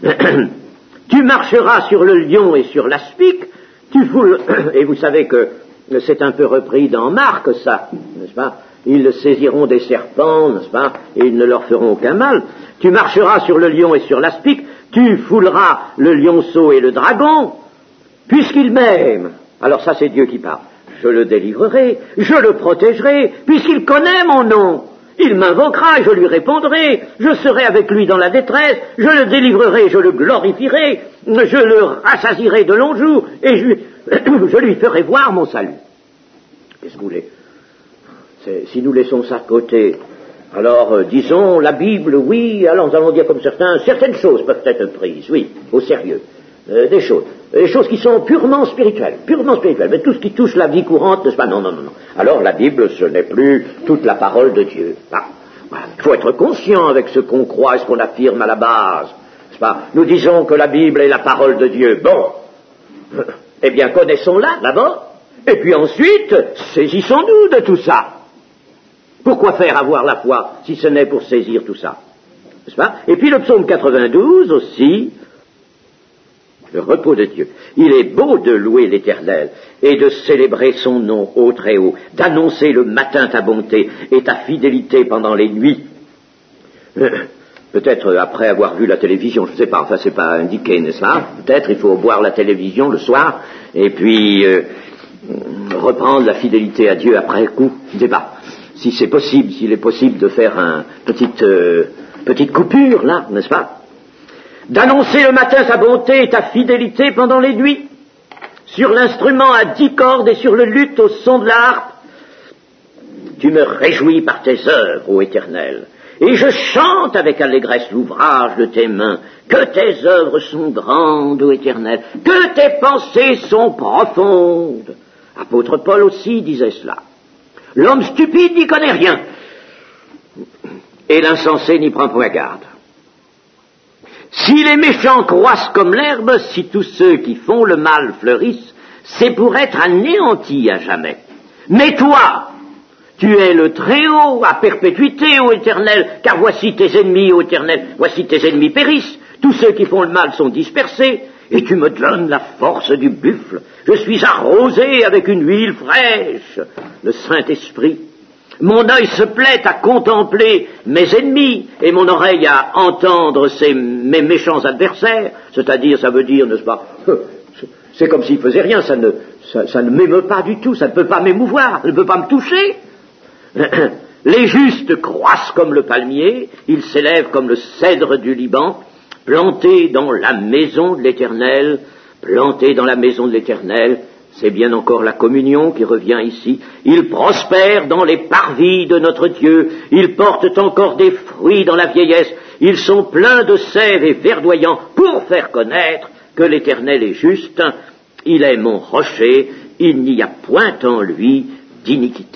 Tu marcheras sur le lion et sur l'aspic, tu foules, et vous savez que c'est un peu repris dans Marc, ça, n'est-ce pas? Ils saisiront des serpents, n'est-ce pas? Et ils ne leur feront aucun mal. Tu marcheras sur le lion et sur l'aspic, tu fouleras le lionceau et le dragon, puisqu'il m'aime. Alors ça, c'est Dieu qui parle. Je le délivrerai, je le protégerai, puisqu'il connaît mon nom. Il m'invoquera et je lui répondrai, je serai avec lui dans la détresse, je le délivrerai, je le glorifierai, je le rassasierai de longs jours, et je, je lui ferai voir mon salut. Qu'est-ce que vous voulez? C'est, si nous laissons ça de côté, alors euh, disons la Bible, oui, alors nous allons dire comme certains, certaines choses peuvent être prises, oui, au sérieux, euh, des choses, des choses qui sont purement spirituelles, purement spirituelles, mais tout ce qui touche la vie courante, n'est-ce pas? Non, non, non, non. Alors la Bible, ce n'est plus toute la parole de Dieu. Ah, voilà. Il faut être conscient avec ce qu'on croit et ce qu'on affirme à la base, n'est-ce pas? Nous disons que la Bible est la parole de Dieu. Bon, eh bien connaissons-la d'abord, et puis ensuite, saisissons-nous de tout ça. Pourquoi faire avoir la foi si ce n'est pour saisir tout ça, n'est-ce pas? Et puis le psaume quatre-vingt-douze aussi, le repos de Dieu. Il est beau de louer l'Éternel et de célébrer son nom au Très-Haut, d'annoncer le matin ta bonté et ta fidélité pendant les nuits. Euh, peut-être après avoir vu la télévision, je ne sais pas, enfin c'est pas indiqué, n'est-ce pas? Peut-être il faut voir la télévision le soir et puis euh, reprendre la fidélité à Dieu après coup, je ne sais pas. Si c'est possible, s'il est possible de faire une petite, euh, petite coupure là, n'est-ce pas? D'annoncer le matin sa bonté et ta fidélité pendant les nuits, sur l'instrument à dix cordes et sur le luth au son de la harpe. Tu me réjouis par tes œuvres, ô Éternel, et je chante avec allégresse l'ouvrage de tes mains. Que tes œuvres sont grandes, ô Éternel, que tes pensées sont profondes. Apôtre Paul aussi disait cela. L'homme stupide n'y connaît rien, et l'insensé n'y prend point garde. Si les méchants croissent comme l'herbe, si tous ceux qui font le mal fleurissent, c'est pour être anéantis à jamais. Mais toi, tu es le Très-Haut à perpétuité, ô Éternel, car voici tes ennemis, ô Éternel, voici tes ennemis périssent, tous ceux qui font le mal sont dispersés, et tu me donnes la force du buffle. Je suis arrosé avec une huile fraîche, le Saint-Esprit. Mon œil se plaît à contempler mes ennemis et mon oreille à entendre ces, mes méchants adversaires, c'est-à-dire, ça veut dire, n'est-ce pas, c'est comme s'il faisait rien, ça ne, ça, ça ne m'émeut pas du tout, ça ne peut pas m'émouvoir, ça ne peut pas me toucher. Les justes croissent comme le palmier, ils s'élèvent comme le cèdre du Liban, plantés dans la maison de l'Éternel, plantés dans la maison de l'Éternel. C'est bien encore la communion qui revient ici. Ils prospèrent dans les parvis de notre Dieu. Ils portent encore des fruits dans la vieillesse. Ils sont pleins de sève et verdoyants pour faire connaître que l'Éternel est juste. Il est mon rocher. Il n'y a point en lui d'iniquité.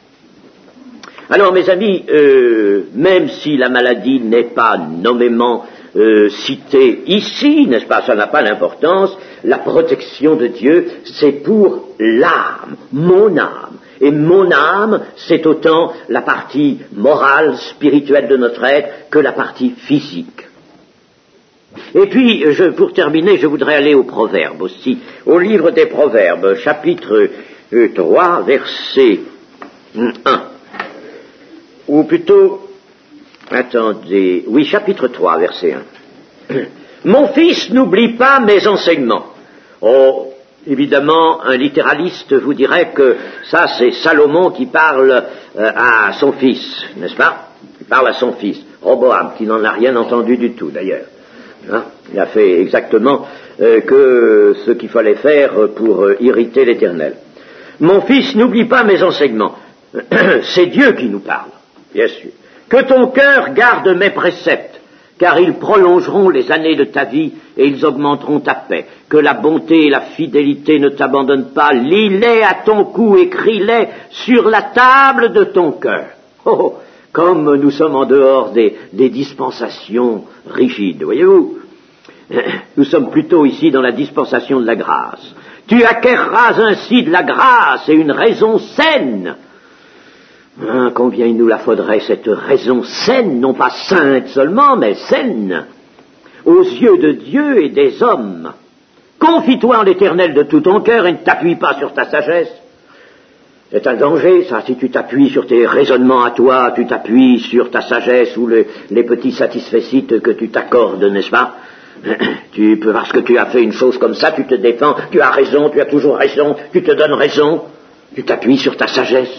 Alors, mes amis, euh, même si la maladie n'est pas nommément Euh, cité ici, n'est-ce pas, ça n'a pas d'importance, la protection de Dieu, c'est pour l'âme, mon âme. Et mon âme, c'est autant la partie morale, spirituelle de notre être que la partie physique. Et puis, je, pour terminer, je voudrais aller aux Proverbes aussi, au livre des Proverbes, chapitre euh, trois, verset un, ou plutôt... Attendez, oui, chapitre trois, verset un. Mon fils, n'oublie pas mes enseignements. Oh, évidemment, un littéraliste vous dirait que ça, c'est Salomon qui parle euh, à son fils, n'est-ce pas? Il parle à son fils, Roboam, qui n'en a rien entendu du tout, d'ailleurs. Hein? Il a fait exactement euh, que ce qu'il fallait faire pour euh, irriter l'Éternel. Mon fils, n'oublie pas mes enseignements. C'est Dieu qui nous parle, bien sûr. Que ton cœur garde mes préceptes, car ils prolongeront les années de ta vie et ils augmenteront ta paix. Que la bonté et la fidélité ne t'abandonnent pas. Lis-les à ton cou, écris-les sur la table de ton cœur. Oh, comme nous sommes en dehors des, des dispensations rigides, voyez-vous. Nous sommes plutôt ici dans la dispensation de la grâce. Tu acquerras ainsi de la grâce et une raison saine. Hein, combien il nous la faudrait, cette raison saine, non pas sainte seulement, mais saine, aux yeux de Dieu et des hommes. Confie-toi en l'Éternel de tout ton cœur et ne t'appuie pas sur ta sagesse. C'est un danger, ça, si tu t'appuies sur tes raisonnements à toi, tu t'appuies sur ta sagesse ou le, les petits satisfecits que tu t'accordes, n'est-ce pas? Tu peux, parce que tu as fait une chose comme ça, tu te défends, tu as raison, tu as toujours raison, tu te donnes raison, tu t'appuies sur ta sagesse.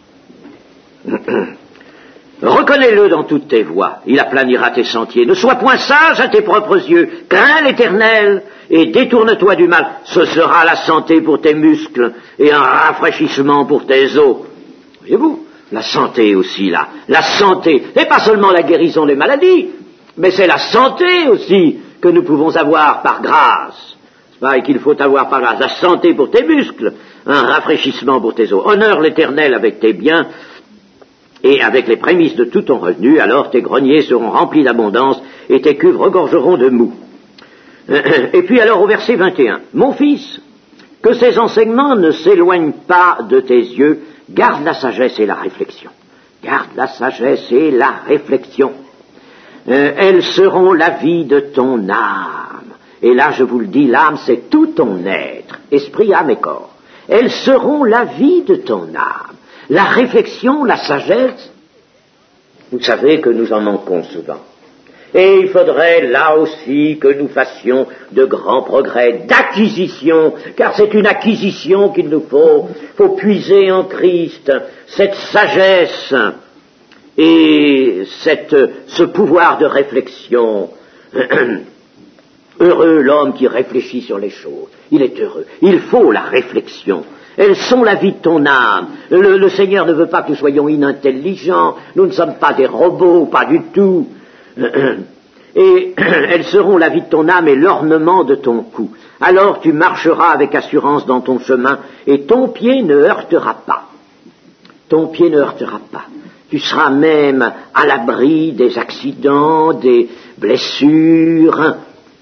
Reconnais-le dans toutes tes voies, il aplanira tes sentiers. Ne sois point sage à tes propres yeux, crains l'Éternel et détourne-toi du mal. Ce sera la santé pour tes muscles et un rafraîchissement pour tes os. Voyez-vous, la santé aussi là, la santé, et pas seulement la guérison des maladies, mais c'est la santé aussi que nous pouvons avoir par grâce. C'est pas qu'il faut avoir par grâce la santé pour tes muscles, un rafraîchissement pour tes os. Honore l'Éternel avec tes biens et avec les prémices de tout ton revenu, alors tes greniers seront remplis d'abondance et tes cuves regorgeront de mou. Et puis alors au verset vingt et un, mon fils, que ces enseignements ne s'éloignent pas de tes yeux, garde la sagesse et la réflexion. Garde la sagesse et la réflexion. Euh, elles seront la vie de ton âme. Et là, je vous le dis, l'âme, c'est tout ton être, esprit, âme et corps. Elles seront la vie de ton âme. La réflexion, la sagesse, vous savez que nous en manquons souvent. Et il faudrait là aussi que nous fassions de grands progrès d'acquisition, car c'est une acquisition qu'il nous faut. Il faut puiser en Christ cette sagesse et cette, ce pouvoir de réflexion. Heureux l'homme qui réfléchit sur les choses. Il est heureux. Il faut la réflexion. Elles sont la vie de ton âme. Le, le Seigneur ne veut pas que nous soyons inintelligents. Nous ne sommes pas des robots, pas du tout. Et elles seront la vie de ton âme et l'ornement de ton cou. Alors tu marcheras avec assurance dans ton chemin et ton pied ne heurtera pas. Ton pied ne heurtera pas. Tu seras même à l'abri des accidents, des blessures.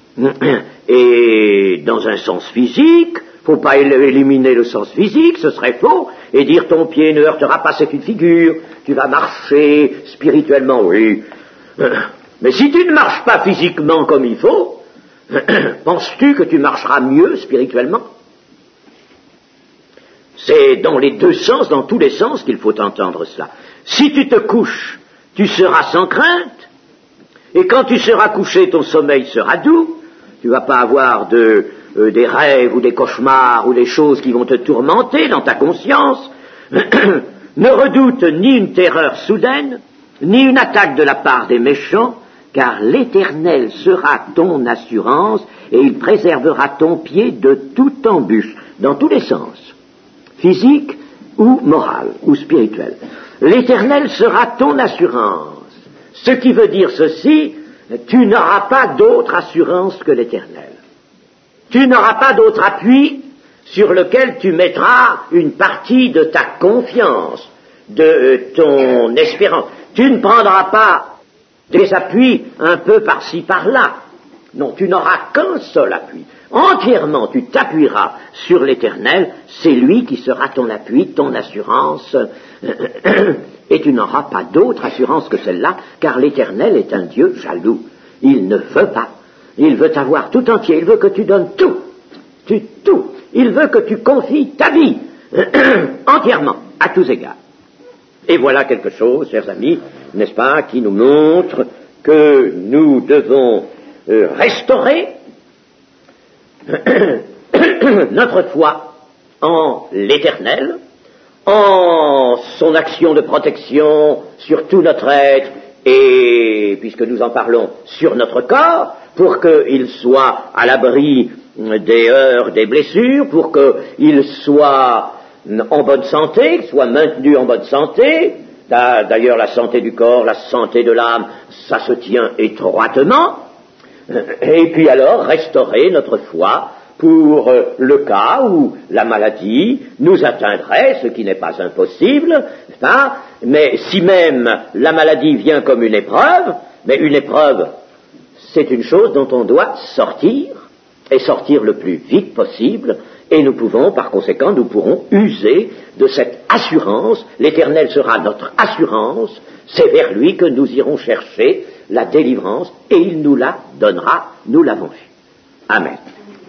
Et dans un sens physique, faut pas éliminer le sens physique, ce serait faux, et dire ton pied ne heurtera pas, c'est une figure, tu vas marcher spirituellement, oui. Mais si tu ne marches pas physiquement comme il faut, penses-tu que tu marcheras mieux spirituellement? C'est dans les deux sens, dans tous les sens qu'il faut entendre cela. Si tu te couches, tu seras sans crainte, et quand tu seras couché, ton sommeil sera doux, tu ne vas pas avoir de, euh, des rêves ou des cauchemars ou des choses qui vont te tourmenter dans ta conscience. Ne redoute ni une terreur soudaine, ni une attaque de la part des méchants, car l'Éternel sera ton assurance et il préservera ton pied de toute embûche, dans tous les sens, physique ou moral ou spirituel. L'Éternel sera ton assurance. Ce qui veut dire ceci, tu n'auras pas d'autre assurance que l'Éternel. Tu n'auras pas d'autre appui sur lequel tu mettras une partie de ta confiance, de ton espérance. Tu ne prendras pas des appuis un peu par-ci, par-là. Non, tu n'auras qu'un seul appui. Entièrement, tu t'appuieras sur l'Éternel, c'est lui qui sera ton appui, ton assurance, et tu n'auras pas d'autre assurance que celle-là, car l'Éternel est un Dieu jaloux. Il ne veut pas. Il veut t'avoir tout entier, il veut que tu donnes tout, tu, tout. Il veut que tu confies ta vie entièrement, à tous égards. Et voilà quelque chose, chers amis, n'est-ce pas, qui nous montre que nous devons euh, restaurer notre foi en l'Éternel, en son action de protection sur tout notre être, et, puisque nous en parlons, sur notre corps, pour qu'il soit à l'abri des heurts, des blessures, pour qu'il soit en bonne santé, qu'il soit maintenu en bonne santé, D'ailleurs, la santé du corps, la santé de l'âme, ça se tient étroitement. Et puis alors, restaurer notre foi pour le cas où la maladie nous atteindrait, ce qui n'est pas impossible, hein, mais si même la maladie vient comme une épreuve, mais une épreuve, c'est une chose dont on doit sortir, et sortir le plus vite possible, et nous pouvons, par conséquent, nous pourrons user de cette assurance. L'Éternel sera notre assurance, c'est vers lui que nous irons chercher la délivrance, et il nous la donnera, nous l'avons vu. Amen.